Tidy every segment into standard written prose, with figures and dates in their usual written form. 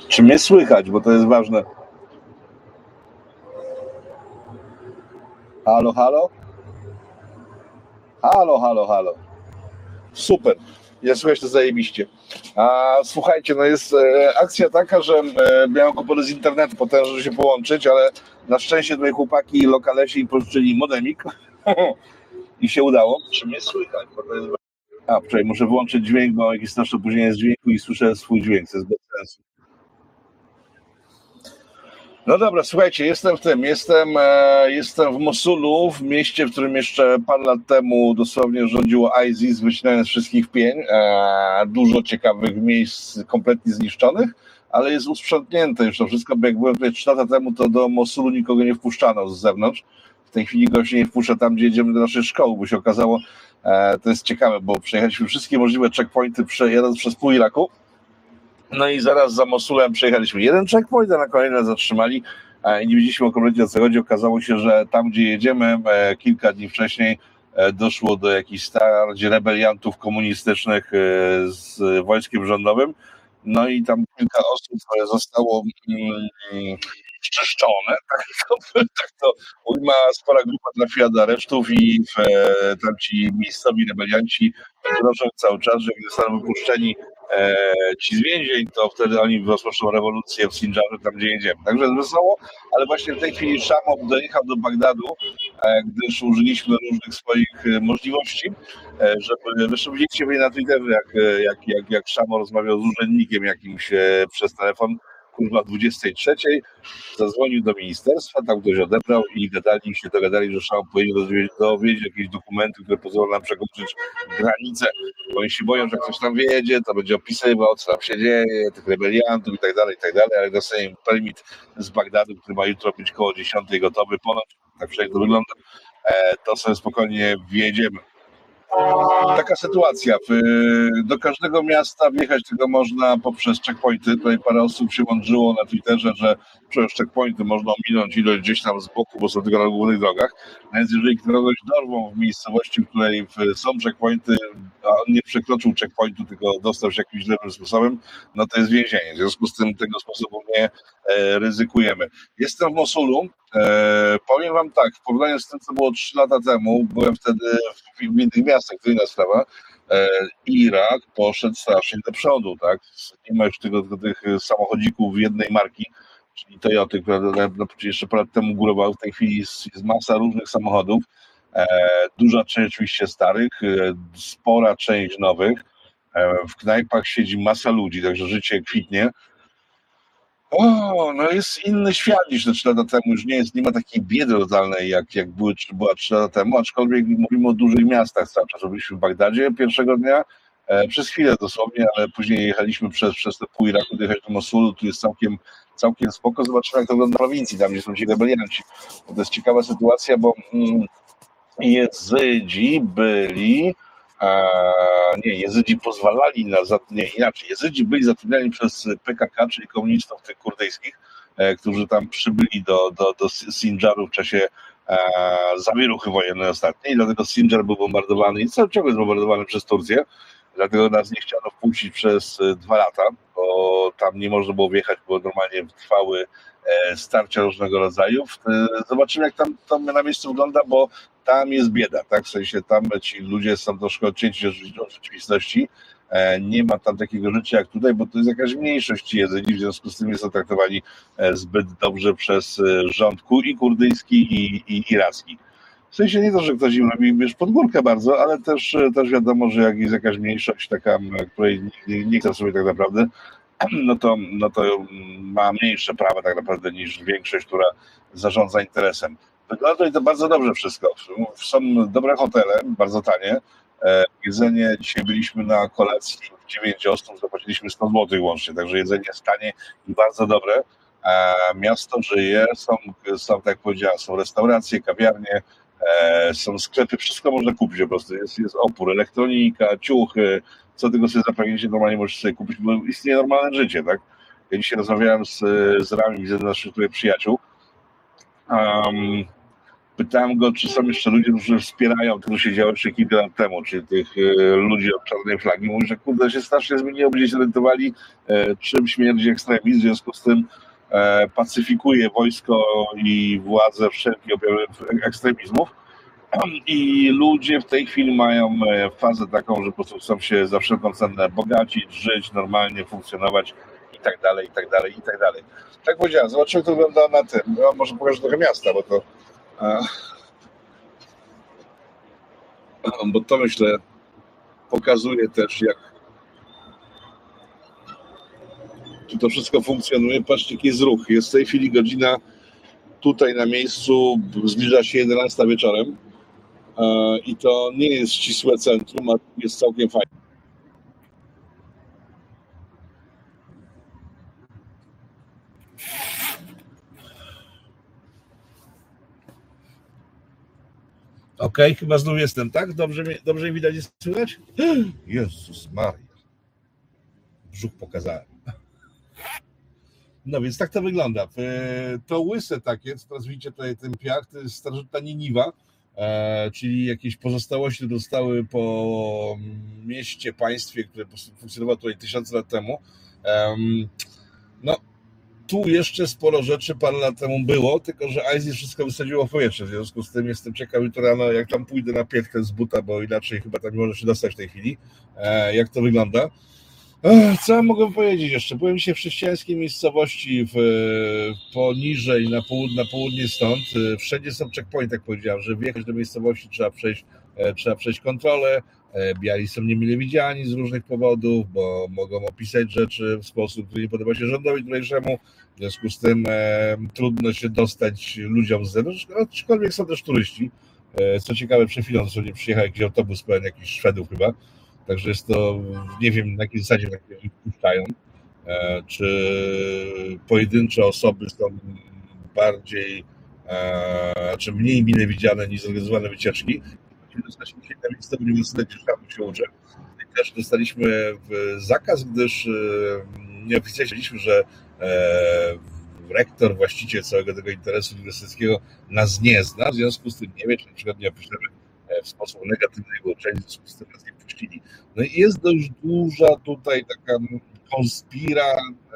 Czy mnie słychać, bo to jest ważne. Halo, halo? Halo, halo, halo. Super. Ja słychać to zajebiście. A słuchajcie, no jest akcja taka, że miałem kłopoty z internetu, potem żeby się połączyć, ale na szczęście tutaj chłopaki lokalesi pożyczyli modemik i się udało. Czy mnie słychać? Bo to jest... A, wczoraj muszę wyłączyć dźwięk, bo jakieś straszne opóźnienie z dźwięku i słyszę swój dźwięk, to jest bez sensu. No dobra, słuchajcie, jestem w Mosulu, w mieście, w którym jeszcze parę lat temu dosłownie rządziło ISIS, wycinając wszystkich w pień. Dużo ciekawych miejsc kompletnie zniszczonych, ale jest usprzątnięte już to wszystko, bo jak byłem tutaj 3 lata temu, to do Mosulu nikogo nie wpuszczano z zewnątrz. W tej chwili go się nie wpuszcza tam, gdzie jedziemy do naszej szkoły, bo się okazało, to jest ciekawe, bo przejechaliśmy wszystkie możliwe checkpointy jadąc przez pół Iraku. No i zaraz za Mosulem przejechaliśmy jeden checkpoint, a na kolejne zatrzymali i nie wiedzieliśmy kompletnie o co chodzi. Okazało się, że tam, gdzie jedziemy, kilka dni wcześniej doszło do jakichś starć rebeliantów komunistycznych z wojskiem rządowym. No i tam kilka osób zostało czyszczone, tak to ujma, spora grupa trafiła do aresztów i tam ci miejscowi rebelianci grożą cały czas, że gdy zostaną wypuszczeni ci z więzień, to wtedy oni rozpoczną rewolucję w Sindżarze, tam gdzie jedziemy. Także jest wesoło, ale właśnie w tej chwili Szamo dojechał do Bagdadu, gdyż użyliśmy różnych swoich możliwości, żeby widzieliście mnie na Twitterze, jak Szamo rozmawiał z urzędnikiem jakimś przez telefon, kurwa 23, zadzwonił do ministerstwa, tam ktoś odebrał i dogadali, że Szamo powinien dowiedzieć jakieś dokumenty, które pozwolą nam przekroczyć granicę, bo oni się boją, że ktoś tam wjedzie, to będzie opisywał, co tam się dzieje, tych rebeliantów i tak dalej, ale dostaniemy permit z Bagdadu, który ma jutro być koło 10 gotowy, ponoć, tak przynajmniej to wygląda, to sobie spokojnie wjedziemy. Taka sytuacja. Do każdego miasta wjechać tylko można poprzez checkpointy. Tutaj parę osób się mądrzyło na Twitterze, że przez checkpointy można ominąć ilość gdzieś tam z boku, bo są tylko na głównych drogach. A więc jeżeli kogoś dorwą w miejscowości, w której są checkpointy, a on nie przekroczył checkpointu, tylko dostał się jakimś lepszym sposobem, no to jest więzienie. W związku z tym tego sposobu nie ryzykujemy. Jestem w Mosulu. Powiem wam tak, w porównaniu z tym, co było 3 lata temu, byłem wtedy w innych miastach, to inna sprawa. Irak poszedł strasznie do przodu, tak? Nie ma już tych samochodzików jednej marki, czyli Toyoty, która jeszcze parę lat temu górowała. W tej chwili jest masa różnych samochodów, duża część oczywiście starych, spora część nowych. W knajpach siedzi masa ludzi, także życie kwitnie. No jest inny świat niż te 3 lata temu, już nie ma takiej biedy totalnej, jak była 3 lata temu, aczkolwiek mówimy o dużych miastach cały czas. Byliśmy w Bagdadzie pierwszego dnia, przez chwilę dosłownie, ale później jechaliśmy przez te pół Iraku, dojechać do Mosulu, tu jest całkiem spoko, zobaczymy jak to wygląda w prowincji, tam gdzie są ci rebelianci. To jest ciekawa sytuacja, bo Jezydzi byli... Jezydzi pozwalali Jezydzi byli zatrudniani przez PKK, czyli komunistów tych kurdyjskich, którzy tam przybyli do Sindżaru w czasie zawieruchy wojennej ostatniej, dlatego Sindżar był bombardowany i ciągle jest bombardowany przez Turcję, dlatego nas nie chciano wpuścić przez 2 lata, bo tam nie można było wjechać, bo normalnie trwały starcia różnego rodzaju. Zobaczymy, jak tam to na miejscu wygląda, bo tam jest bieda, tak? W sensie tam ci ludzie są troszkę odcięci od rzeczywistości. Nie ma tam takiego życia jak tutaj, bo to jest jakaś mniejszość Jezydzi, w związku z tym nie są traktowani zbyt dobrze przez rząd i kurdyjski, i iracki. W sensie nie to, że ktoś im robi pod górkę bardzo, ale też wiadomo, że jak jest jakaś mniejszość taka, której nie chce sobie tak naprawdę, no to ma mniejsze prawa tak naprawdę niż większość, która zarządza interesem. Wygląda to bardzo dobrze wszystko. Są dobre hotele, bardzo tanie. Jedzenie, dzisiaj byliśmy na kolacji w 9 osób, zapłaciliśmy 100 zł łącznie, także jedzenie jest tanie i bardzo dobre. Miasto żyje, są tak jak powiedziałem, są restauracje, kawiarnie, są sklepy, wszystko można kupić po prostu. Jest opór, elektronika, ciuchy, co tylko sobie zapragniecie, normalnie możecie sobie kupić, bo istnieje normalne życie, tak? Ja dzisiaj rozmawiałem z Rami, z naszych tutaj przyjaciół. Pytałem go, czy są jeszcze ludzie, którzy wspierają to, co się działo jeszcze kilka lat temu, czyli tych ludzi od czarnej flagi. Mówi, że kurde, się strasznie zmieniło, będzie się orientowali, czym śmierdzi ekstremizm, w związku z tym pacyfikuje wojsko i władze wszelkie objawy ekstremizmów. I ludzie w tej chwili mają fazę taką, że po prostu chcą się za wszelką cenę bogacić, żyć, normalnie funkcjonować i tak dalej, i tak dalej, i tak dalej. Tak powiedziałem, zobaczymy, jak to wygląda na tym. No, może pokażę trochę miasta, bo to myślę pokazuje też, jak to wszystko funkcjonuje. Patrzcie, jaki jest ruch. Jest w tej chwili godzina tutaj na miejscu, zbliża się 11 wieczorem i to nie jest ścisłe centrum, a jest całkiem fajne. Okej, chyba znów jestem, tak? Dobrze mnie widać i słychać? Jezus Maria. Brzuch pokazałem. No więc tak to wygląda. To łyse takie, teraz widzicie tutaj ten piach, to jest starożytna Niniwa, czyli jakieś pozostałości zostały po mieście, państwie, które funkcjonowało tutaj 1000 lat temu. No, tu jeszcze sporo rzeczy parę lat temu było, tylko że ISIS wszystko wysadziło w powietrze, w związku z tym jestem ciekaw jutro rano, jak tam pójdę na piechę z buta, bo inaczej chyba tam nie może się dostać w tej chwili, jak to wygląda. Co mogę powiedzieć jeszcze? Byłem dzisiaj w chrześcijańskiej miejscowości poniżej, na południe stąd. Wszędzie są checkpointy, jak powiedziałem, żeby wjechać do miejscowości trzeba przejść kontrolę. Biali są niemile widziani z różnych powodów, bo mogą opisać rzeczy w sposób, który nie podoba się rządowi tutejszemu. W związku z tym trudno się dostać ludziom z zewnątrz, aczkolwiek są też turyści. Co ciekawe, przed chwilą dosłownie przyjechał jakiś autobus pełen jakichś Szwedów chyba. Także jest to, nie wiem na jakiej zasadzie ich puszczają, czy pojedyncze osoby są bardziej, czy mniej mile widziane niż zorganizowane wycieczki. Dostaliśmy się na miejsce w Uniwersytecie się uczę. I też dostaliśmy zakaz, gdyż nieoficjalnie wiedzieliśmy, że rektor, właściciel całego tego interesu uniwersyteckiego nas nie zna, w związku z tym nie wie, czy na przykład nie opiszemy w sposób negatywny jego uczeń, w związku z tym nas nie puścili. No i jest dość duża tutaj taka konspira,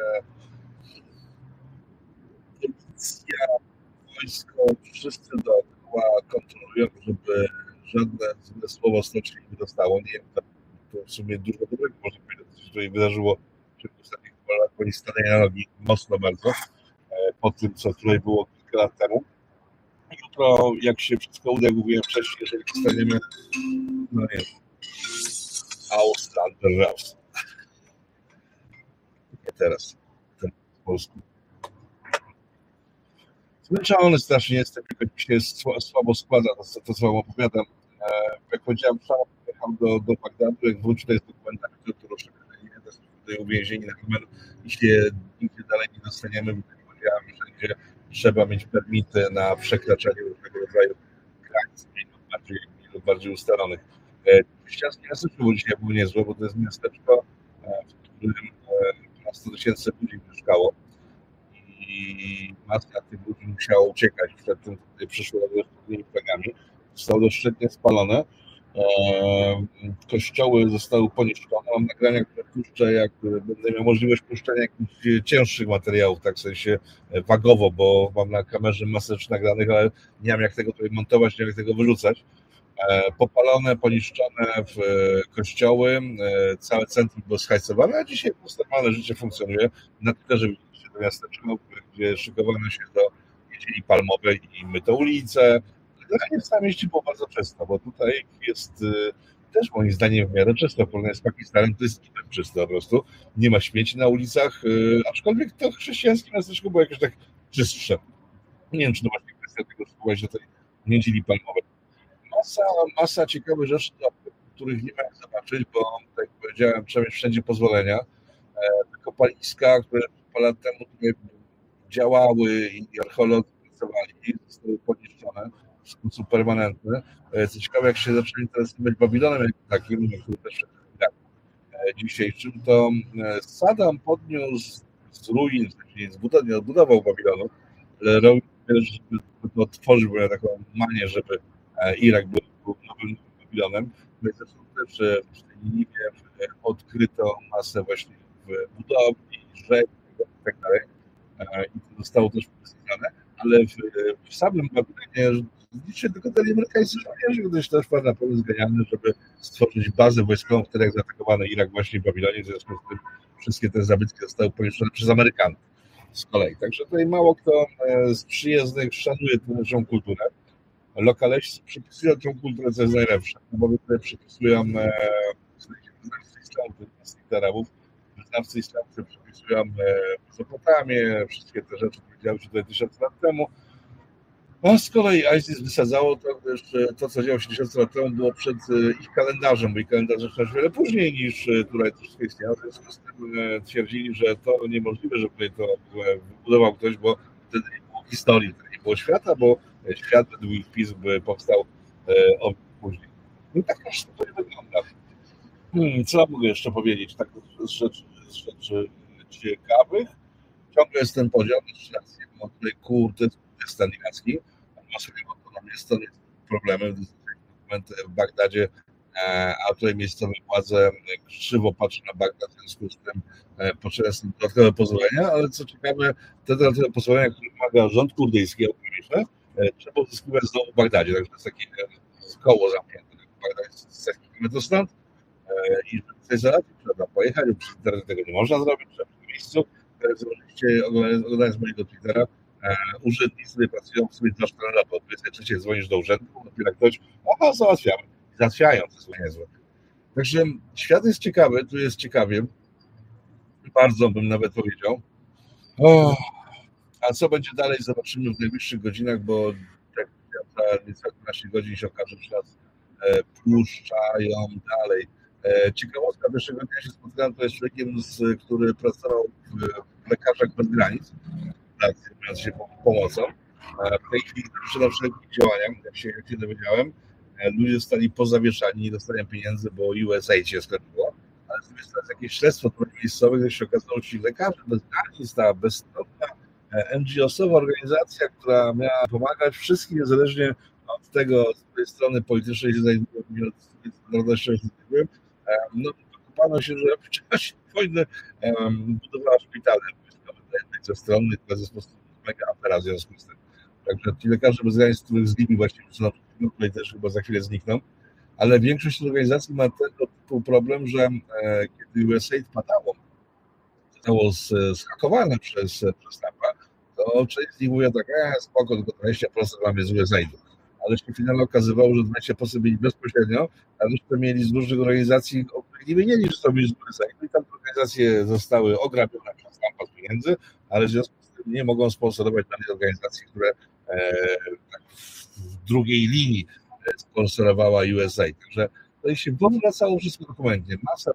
policja, wojsko, wszyscy dookoła kontrolują, żeby żadne złe słowo stocznie nie dostało. Nie wiem, to w sumie dużo dobrego można powiedzieć, co się tutaj wydarzyło w ciągu ostatnich lat, oni stanęli na nogi mocno bardzo po tym, co tutaj było kilka lat temu. Jutro, jak się wszystko uda, jak mówiłem wcześniej, jeżeli staniemy, no nie wiem, Auslanderhaus. Nie teraz, ten w Polsku. Zmęczony strasznie jestem, jakoś mi się słabo składa to co wam opowiadam. Jak powiedziałem, sam pojechał do Bagdadu, jak wrócił tutaj z dokumentami, to rozszukanie, tutaj uwięzieni na kamerę i się nigdzie dalej nie dostaniemy, bo tak powiedziałem, że trzeba mieć permity na przekraczanie różnego rodzaju granic lub bardziej ustalonych. Chrześcijańskie miasteczko dzisiaj było niezłe, bo to jest miasteczko, w którym 100 000 ludzi mieszkało i masa tych ludzi musiała uciekać przed tym, kiedy przyszło z plagami. Zostało doszczętnie spalone. Kościoły zostały poniszczone. Mam nagrania, które puszczę, jak będę miał możliwość puszczenia jakichś cięższych materiałów, tak w sensie wagowo, bo mam na kamerze masę rzeczy nagranych, ale nie mam jak tego tutaj montować, nie mam jak tego wyrzucać. Popalone, poniszczone w kościoły, całe centrum było schajcowane, a dzisiaj normalne życie funkcjonuje. Na Twitterze widzieliście to miasteczko, gdzie szykowano się do niedzieli palmowej i myto ulice. Generalnie w całym mieście było bardzo czysto, bo tutaj jest też moim zdaniem w miarę czysto, w porównaniu z Pakistanem to jest czysto po prostu. Nie ma śmieci na ulicach, aczkolwiek to chrześcijańskie miasteczko było jakieś tak czystsze. Nie wiem, czy to właśnie kwestia tego, że była się tej niedzieli palmowej. Masa ciekawych rzeczy, których nie ma jak zobaczyć, bo tak jak powiedziałem, trzeba mieć wszędzie pozwolenia. Te kopaliska, które parę lat temu tutaj działały i archeolodzy pracowali, zostały poniszczone w sposób permanentny. Co ciekawe, jak się zaczęli interesować Babilonem jako takim, który też dzisiejszym, to Saddam podniósł z ruin, nie odbudował Babilonu, ale też to tworzył taką manię, żeby Irak był nowym Babilonem. No i zresztą też w tej Niniwie odkryto masę właśnie w budowli, rzek i tak dalej. I to zostało też pokazane, ale w samym Babilonie liczy tylko ten amerykańscy żołnierze, gdyż też padł na pomysł genialny, żeby stworzyć bazę wojskową, wtedy jak zaatakowano Irak właśnie w Babilonie, w związku z tym wszystkie te zabytki zostały poniesione przez Amerykanów z kolei. Także tutaj mało kto z przyjezdnych szanuje tę naszą kulturę. Lokaleści przypisują tą kulturę, co jest najlepsze, bo tutaj przypisują wyznawcy islamu, tych Arabów, wyznawcy islamu przypisują Mesopotamię, wszystkie te rzeczy, które działy się tutaj 1000 lat temu. A z kolei ISIS wysadzało to, gdyż to, co działo się 1000 lat temu, było przed ich kalendarzem, bo ich kalendarz zaczyna się wiele później niż tutaj to wszystko istniało. W związku z tym twierdzili, że to niemożliwe, żeby to wybudował ktoś, bo wtedy nie było historii, wtedy nie było świata, bo świat według ich pism powstał o wiele później. No tak też to nie wygląda. Co ja mogę jeszcze powiedzieć? Tak z rzeczy ciekawych. Ciągle jest ten podział na 3 nacje. No tutaj Kurdystan iracki, ma swoją autonomię, stąd jest problemem. Dokument w Bagdadzie, a tutaj miejscowe władze krzywo patrzą na Bagdad, w związku z tym potrzebne są dodatkowe pozwolenia, ale co ciekawe, te dodatkowe pozwolenia, które wymaga rząd kurdyjski, trzeba uzyskiwać znowu w Bagdadzie, także to jest takie koło zamknięte. Bagdad jest setki kilometrów stąd i żeby coś załatwić, trzeba pojechać, bo przez internet tego nie można zrobić, trzeba w miejscu. Zobaczycie, oglądając mojego Twittera, urzędnicy pracują w sobie 2 lata, bo 23 dzwonisz do urzędu, dopiero ktoś, załatwiamy. Załatwiają, to jest niezłe. Także świat jest ciekawy, tu jest ciekawie, bardzo bym nawet powiedział. A co będzie dalej, zobaczymy w najbliższych godzinach, bo tak za niecałe 12 godzin się okaże, że nas puszczają dalej. Ciekawostka, pierwszego dnia się spotkałem z człowiekiem, który pracował w Lekarzach Bez Granic, zajmując się pomocą. W tej chwili zaczyna wszelkich działaniach, jak się dowiedziałem. Ludzie zostali pozawieszani, nie dostają pieniędzy, bo USAID się skończyło. Ale z drugiej strony jakieś śledztwo miejscowe, gdzie się okazało, że Lekarze Bez Granic, ta bezstronna NGO-sowa organizacja, która miała pomagać wszystkim, niezależnie od tego, z której strony politycznej się znajdują, od narodowości się znajdują, no dokopano się, że w czasie wojny budowała szpitale dla jednej ze stron, i to jest po prostu mega afera w związku z tym. Także ci Lekarze Bez Granic, których z Libii właśnie tutaj też chyba za chwilę znikną, ale większość organizacji ma tego typu problem, że kiedy USAID zostało zhakowane przez Trumpa, to część z nich mówią tak, spoko, tylko 20% mamy z USAID-u. Ale się w finale okazywało, że 20% mieli bezpośrednio, a resztę mieli z różnych organizacji, o których nie wiedzieli, że są z USAID-u, i tam organizacje zostały ograbione przez Trumpa z pieniędzy, ale w związku z tym nie mogą sponsorować danej organizacji, które tak w drugiej linii sponsorowała USAID. Także to się powracało wszystko dokumentnie. Masa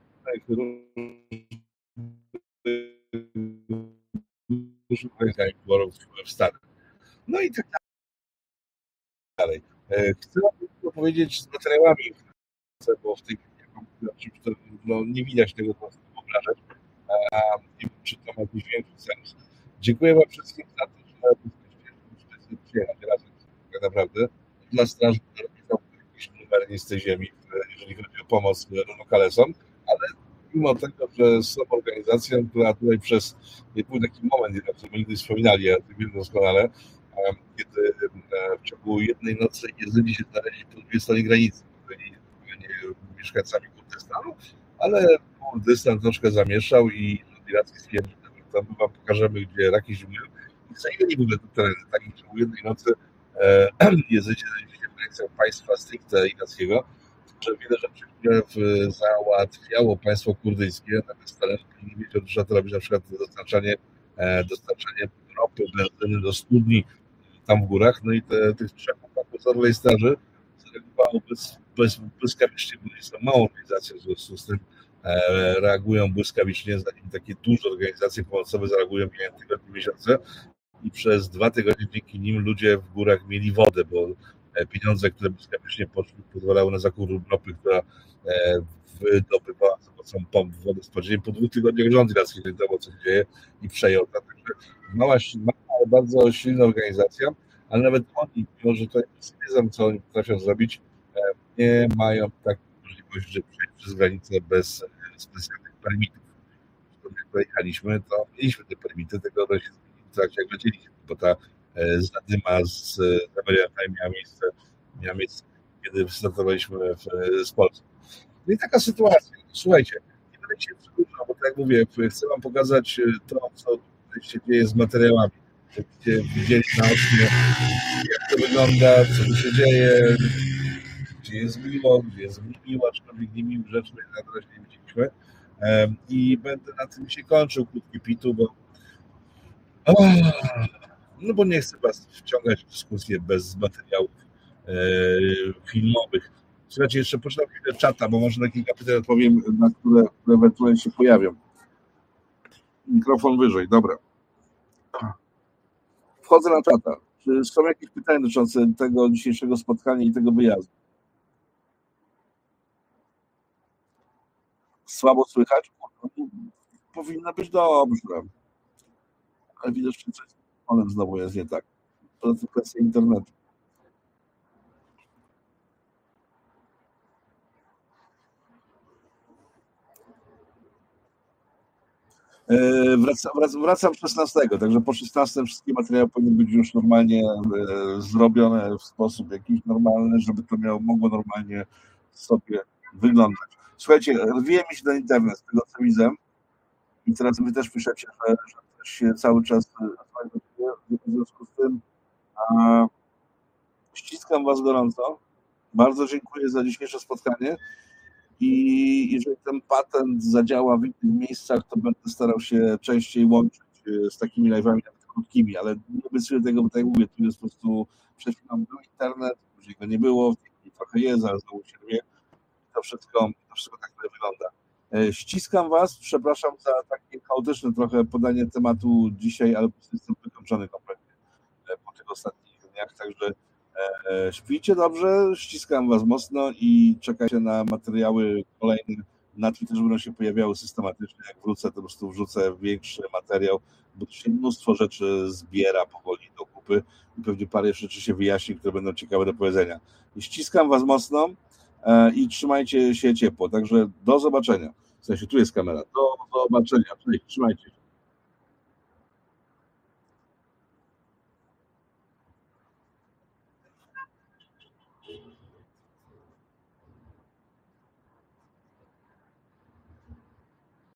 różnych wyborów w Stanach. No i tak dalej. Chcę powiedzieć z materiałami, bo w tej chwili nie widać tego, co chcę wyobrażać. Nie wiem, czy to ma jakiś większy sens. Dziękuję Wam wszystkim za to, że przyjechać razem tak naprawdę. Dla straży jakiś numer z tej ziemi, jeżeli chodzi o pomoc lokalesom, ale mimo tego, że są organizacją, która tutaj był taki moment, o nigdy wspominali, ja to wiem doskonale, kiedy w ciągu jednej nocy Jezydzi się znaleźli po drugiej stronie granicy, byli mieszkańcami Kurdystanu, ale Kurdystan troszkę zamieszał i iracki stwierdził, że tam wam pokażemy, gdzie raki zimują, i zajęli w ogóle te tereny. Tak, w ciągu jednej nocy Jezydzi znaleźli się w granicach państwa stricte irackiego, że wiele rzeczy, które załatwiało państwo kurdyjskie, natomiast nie wiedział, że to robić na przykład dostarczanie ropy, benzyny do studni tam w górach, no i tych 3 chłopaków z Orlej Straży zareagowało błyskawicznie, bo jest to małą organizacją, w związku z tym reagują błyskawicznie, zanim takie duże organizacje pomocowe zareagują mijają tygodnie, miesiące, i przez 2 tygodnie dzięki nim ludzie w górach mieli wodę, bo pieniądze, które błyskawicznie poszły, pozwalały na zakup ropy, która wydobywała za pomocą pomp wodę z podziemi. Po 2 tygodniach rząd iracki wiedział, co się dzieje, i przejął. Także mała, bardzo silna organizacja, ale nawet oni, mimo że to nie wiedzą, co oni potrafią zrobić, nie mają takiej możliwości, żeby przejść przez granicę bez specjalnych permitów. Jak pojechaliśmy, to mieliśmy te permity, tylko to się zmieniło w trakcie, jak lecieliśmy, bo ta zadyma z rebeliantami miała miejsce, kiedy wystartowaliśmy z Polski. No i taka sytuacja. Słuchajcie, nie będę się przedłużał, bo tak jak mówię, chcę wam pokazać to, co się dzieje z materiałami. Żebyście widzieli naocznie, jak to wygląda, co tu się dzieje, gdzie jest miło, gdzie jest mniej miło, aczkolwiek nie miłych rzeczy na razie nie widzieliśmy. I będę na tym się kończył, krótki pitu, bo nie chcę was wciągać w dyskusję bez materiałów filmowych. Słuchajcie, jeszcze poczytam chwilę czata, bo może na kilka pytań odpowiem, na które ewentualnie się pojawią. Mikrofon wyżej, dobra. Wchodzę na czata. Czy są jakieś pytania dotyczące tego dzisiejszego spotkania i tego wyjazdu? Słabo słychać? Powinno być dobrze. Ale widocznie coś z telefonem znowu jest nie tak. To kwestia internetu. Wracam 16, także po 16 wszystkie materiały powinny być już normalnie zrobione w sposób jakiś normalny, żeby to mogło normalnie sobie wyglądać. Słuchajcie, rwie mi się ten internet z tego, co widzę, i teraz wy też piszecie, że coś się cały czas w związku z tym ściskam was gorąco. Bardzo dziękuję za dzisiejsze spotkanie. I jeżeli ten patent zadziała w innych miejscach, to będę starał się częściej łączyć z takimi live'ami, nawet krótkimi, ale nie obiecuję tego, bo tak jak mówię, tu jest po prostu przed chwilą był internet, później go nie było, trochę jest, ale znowu się rwie. To wszystko tak wygląda. Ściskam was, przepraszam za takie chaotyczne trochę podanie tematu dzisiaj, ale po prostu jestem wykończony kompletnie po tych ostatnich dniach, także śpijcie dobrze, ściskam was mocno i czekajcie na materiały kolejne. Na Twitterze będą się pojawiały systematycznie. Jak wrócę, to po prostu wrzucę większy materiał, bo tu się mnóstwo rzeczy zbiera powoli do kupy i pewnie parę rzeczy się wyjaśni, które będą ciekawe do powiedzenia. I ściskam was mocno i trzymajcie się ciepło. Także do zobaczenia. W sensie, tu jest kamera. Do zobaczenia. Trzymajcie się.